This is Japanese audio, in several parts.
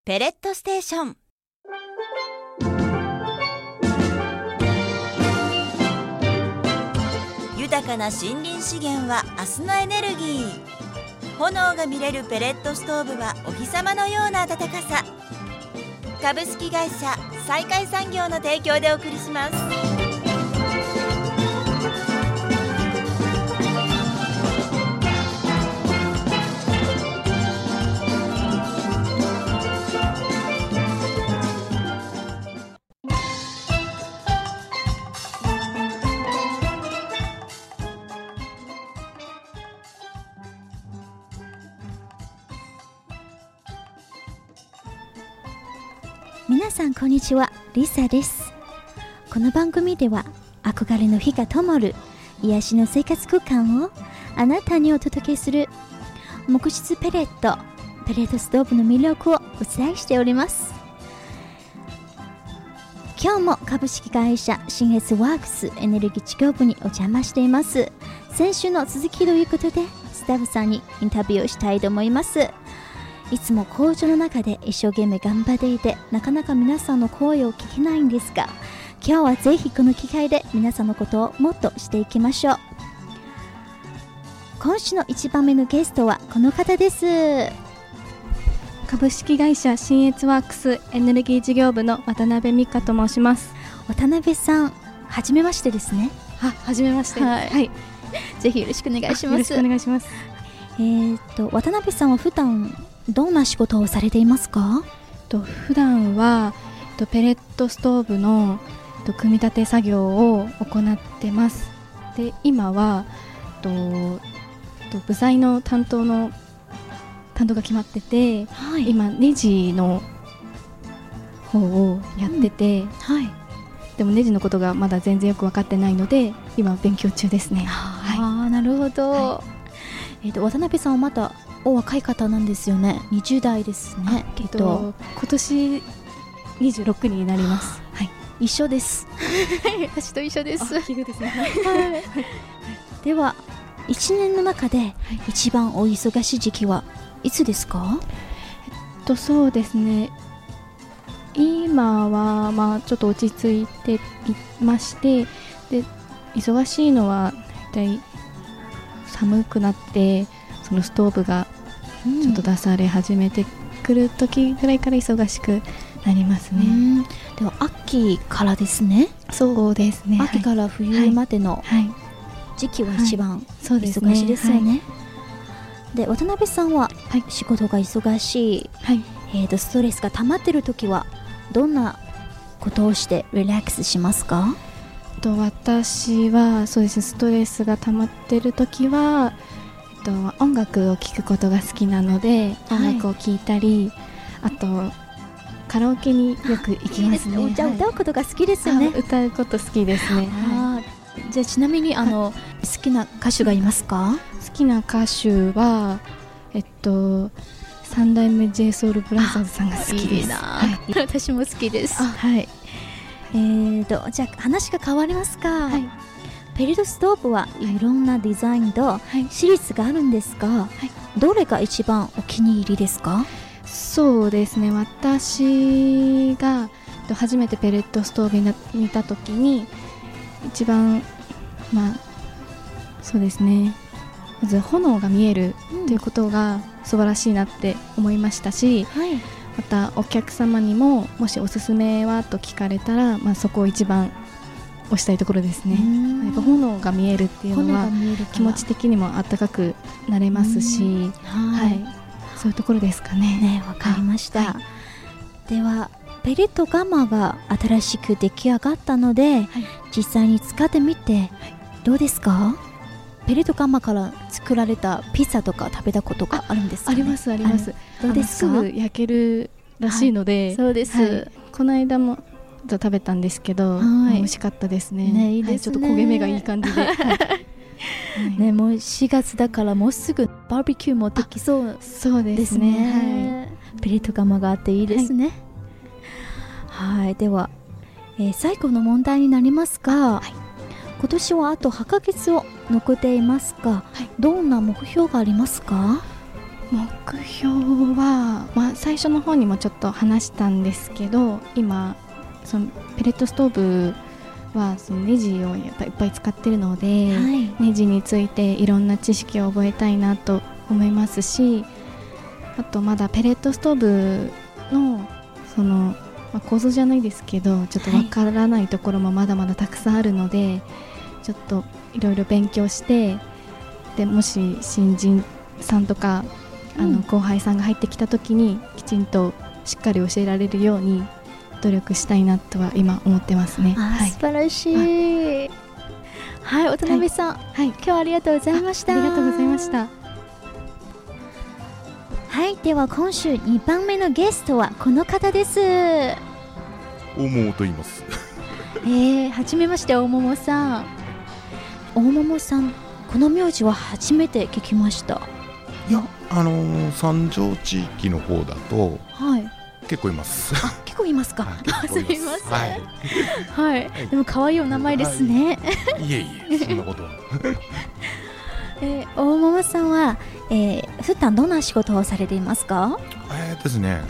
ペレットステーション。豊かな森林資源は明日のエネルギー。炎が見れるペレットストーブはお日様のような暖かさ。株式会社再開産業の提供でお送りします。 皆さんこんにちは、リサです。この番組では憧れの火が灯る癒しの生活空間をあなたにお届けする木質ペレットストーブの魅力をお伝えしております。今日も株式会社信越ワークスエネルギー事業部にお邪魔しています。先週の続きということでスタッフさんにインタビューをしたいと思います。いつも工場の中で一生懸命頑張っていて、なかなか皆さんの声を聞けないんですが、今日はぜひこの機会で皆さんのことをもっとしていきましょう。今週の1番目のゲストはこの方です。 株式会社信越ワークスエネルギー事業部の渡辺美香と申します。 渡辺さん、はじめましてですね。 はじめまして。はい、 ぜひよろしくお願いします。 よろしくお願いします。 渡辺さんは普段どんな仕事をされていますか？ 普段はペレットストーブの組み立て作業を行ってます。で、今は部材の担当が決まってて、はい、今ネジの方をやってて、はい、でもネジのことがまだ全然よく分かってないので今勉強中ですね。 なるほど、はい。渡辺さんはまたお若い方なんですよね。20代ですね。 今年26になります。 はい、一緒です私と一緒です。 奇遇ですね。 では1年の中で一番お忙しい時期はいつですか？ そうですね、今はちょっと落ち着いていまして、で忙しいのはだいたい寒くなってそのストーブがちょっと出され始めてくる時ぐらいから忙しくなりますね。 では秋からですね。 そうですね、 秋から冬までの時期は一番忙しいですよね。で、渡辺さんは仕事が忙しい、ストレスが溜まっている時はどんなことをしてリラックスしますか？ 私はそうですね、ストレスが溜まっている時は音楽を聴くことが好きなので、音楽を聴いたり、あとカラオケによく行きますね。 いいですね。じゃあ歌うことが好きですよね。 歌うこと好きですね。 じゃあちなみに好きな歌手がいますか？ 好きな歌手は三代目 JSOULBROTHERS さんが好きです。 私も好きです。じゃあ話が変わりますか？ペレットストーブはいろんなデザインとシリーズがあるんですが、どれが一番お気に入りですか？ そうですね、私が初めてペレットストーブに見た時に一番そうですね、まず炎が見えるということが素晴らしいなって思いましたし、またお客様にももしおすすめはと聞かれたら、そこを一番押したいところですね。やっぱ炎が見えるっていうのは気持ち的にも温かくなれますし、そういうところですかね。 わかりました。ではペレットガマが新しく出来上がったので、実際に使ってみてどうですか？ペレットガマから作られたピザとか食べたことがあるんですかね？ ありますあります。 どうですか？ すぐ焼けるらしいので、 そうです。 この間も食べたんですけど、美味しかったですね。 いいですね。 ちょっと焦げ目がいい感じでもう4月だからもうすぐバーベキューもできそうですね。ペレットガマがあっていいですね。では、最後の問題になりますが、今年はあと8ヶ月を残っていますが、どんな目標がありますか？ 目標は、最初の方にもちょっと話したんですけど、今そのペレットストーブはそのネジをやっぱいっぱい使ってるので、ネジについていろんな知識を覚えたいなと思いますし、あとまだペレットストーブのその、構造じゃないですけどちょっとわからないところもまだまだたくさんあるので、ちょっといろいろ勉強して、でもし新人さんとか後輩さんが入ってきた時にきちんとしっかり教えられるように努力したいなとは今思ってますね。 素晴らしい。はい、渡辺さん、今日はありがとうございました。 ありがとうございました。 はい、では今週2番目のゲストはこの方です。 大桃と言います。 はじめまして、大桃さん。大桃さん、この名字は初めて聞きました。 いや、三条地域の方だと、結構います。 結構いますか。すみません。はい。でも可愛いお名前ですね。 いえいえ、そんなことは。 大桃さんは、普段どんな仕事をされていますか？ ですね、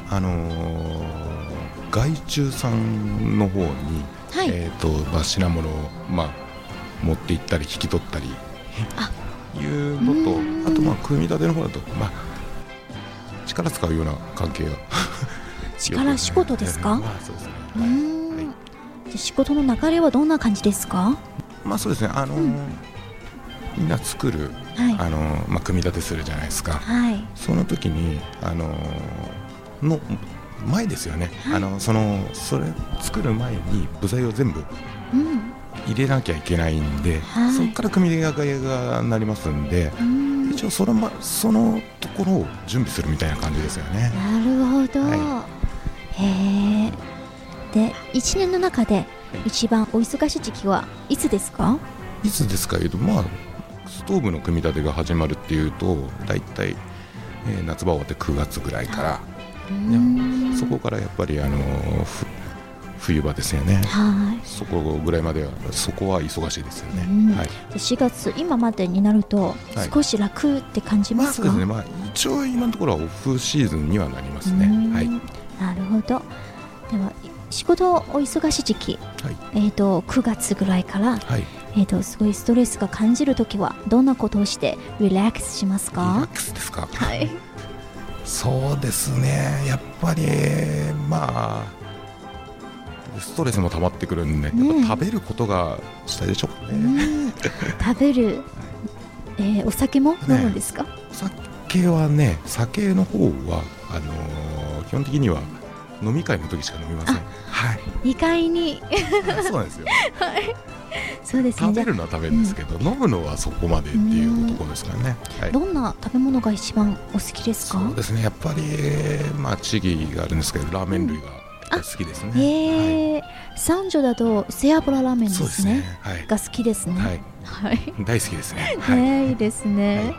外注さんの方に、品物を、持って行ったり引き取ったりいうのと、あと組み立ての方だと、力使うような関係が力仕事ですか？ そうですね。 じゃ仕事の流れはどんな感じですか？ そうですね、みんな作る、組み立てするじゃないですか。その時にの前ですよね、それ作る前に部材を全部入れなきゃいけないんで、そこから組み上げがなりますんで、一応そのところを準備するみたいな感じですよね。 なるほど。で、1年の中で一番お忙しい時期はいつですか？ いつですか？ストーブの組み立てが始まるっていうと、だいたい夏場終わって9月ぐらいから、そこからやっぱり冬場ですよね。そこぐらいまではそこは忙しいですよね。 4月今までになると少し楽って感じますか？ そうですね。一応今のところはオフシーズンにはなりますね。 なるほど。では仕事お忙しい時期、9月ぐらいから、すごいストレスが感じるときはどんなことをしてリラックスしますか？ リラックスですか？そうですね。やっぱりストレスも溜まってくるんで、やっぱ食べることがしたいでしょうかね。 食べる、お酒も飲むんですか？ お酒はね、酒の方は基本的には飲み会の時しか飲みません。 2階にそうなんですよ。 そうですね。 食べるのは食べるんですけど、飲むのはそこまでっていうところですからね。 どんな食べ物が一番お好きですか？ そうですね。やっぱり地域があるんですけど、ラーメン類が好きですね。 三条だと背脂ラーメンですね。が好きですね。 大好きですね。 いいですね。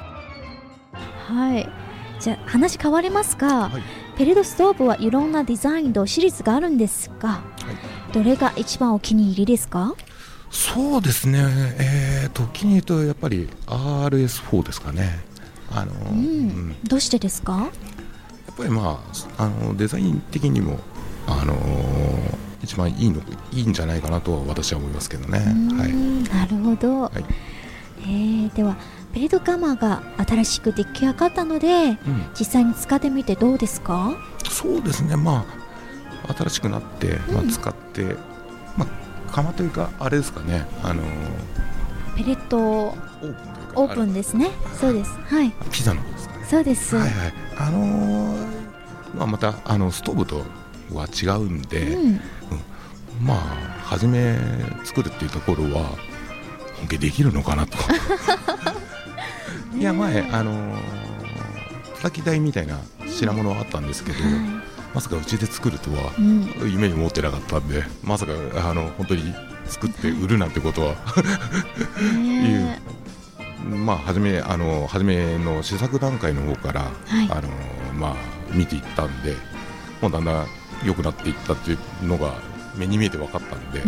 じゃあ話変わりますが、ペレットストーブはいろんなデザインとシリーズがあるんですが、どれが一番お気に入りですか？ そうですね。お気に入りとやっぱり RS4 ですかね。 どうしてですか？ やっぱりデザイン的にも一番いいんじゃないかなとは私は思いますけどね。 なるほど。ではペレットガマが新しく出来上がったので、実際に使ってみてどうですか？そうですね。 新しくなって、使って窯というかあれですかね。 ペレットオープンですね。そうです。 ピザの方ですかね。 そうです。 またストーブとは違うんで、初め作るっていうところは本気できるのかなと。いや、前叩き台みたいな品物はあったんですけど、まさかうちで作るとは夢に持ってなかったんで、まさか本当に作って売るなんてことは初めの試作段階の方から、見ていったんで、もうだんだん良くなっていったっていうのが目に見えて分かったんで、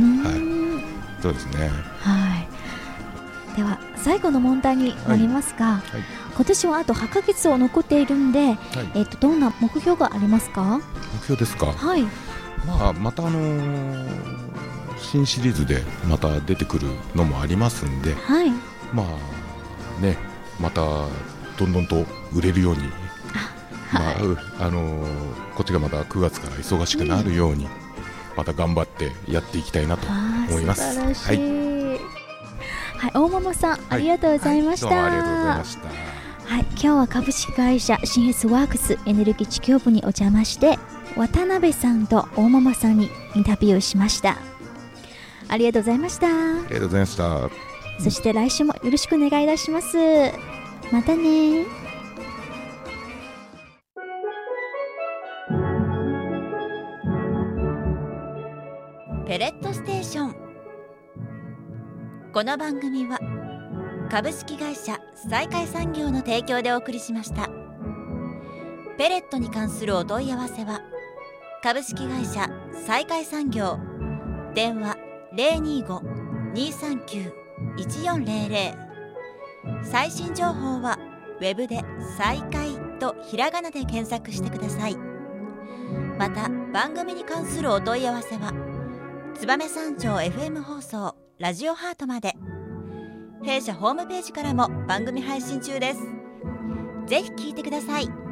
そうですね。 では最後の問題になりますが、 今年はあと8ヶ月を残っているんで、はい、どんな目標がありますか？ 目標ですか？ はい。 また新シリーズでまた出てくるのもありますんで、 はい、 またどんどんと売れるように、こっちがまた9月から忙しくなるように、また頑張ってやっていきたいなと思います。 素晴らしい。はい、大桃さん、ありがとうございました。 どうもありがとうございました。 はい、今日は株式会社新越ワークスエネルギー事業部にお邪魔して、渡辺さんと大桃さんにインタビューしました。ありがとうございました。 ありがとうございました。 そして来週もよろしくお願いいたします。またね。 ペレットステーション。この番組は株式会社西海産業の提供でお送りしました。ペレットに関するお問い合わせは株式会社西海産業、電話 025-239-1400。 最新情報はウェブで西海とひらがなで検索してください。また番組に関するお問い合わせは燕三条 FM 放送ラジオハートまで。弊社ホームページからも番組配信中です。ぜひ聞いてください。